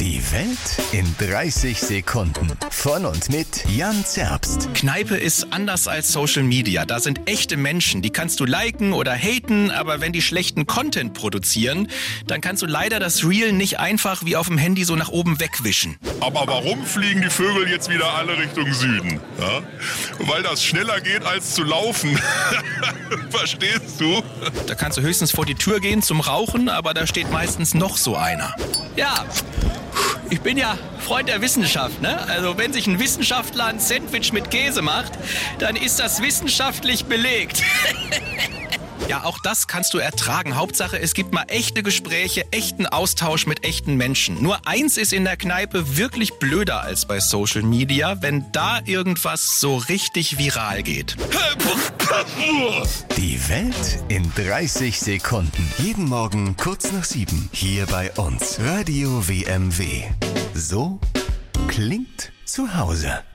Die Welt in 30 Sekunden. Von und mit Jan Zerbst. Kneipe ist anders als Social Media. Da sind echte Menschen, die kannst du liken oder haten, aber wenn die schlechten Content produzieren, dann kannst du leider das Reel nicht einfach wie auf dem Handy so nach oben wegwischen. Aber warum fliegen die Vögel jetzt wieder alle Richtung Süden? Ja? Weil das schneller geht als zu laufen. Verstehst du? Da kannst du höchstens vor die Tür gehen zum Rauchen, aber da steht meistens noch so einer. Ja, ich bin ja Freund der Wissenschaft, ne? Also wenn sich ein Wissenschaftler ein Sandwich mit Käse macht, dann ist das wissenschaftlich belegt. Ja, auch das kannst du ertragen. Hauptsache, es gibt mal echte Gespräche, echten Austausch mit echten Menschen. Nur eins ist in der Kneipe wirklich blöder als bei Social Media, wenn da irgendwas so richtig viral geht. Die Welt in 30 Sekunden. Jeden Morgen kurz nach 7. Hier bei uns. Radio WMW. So klingt zu Hause.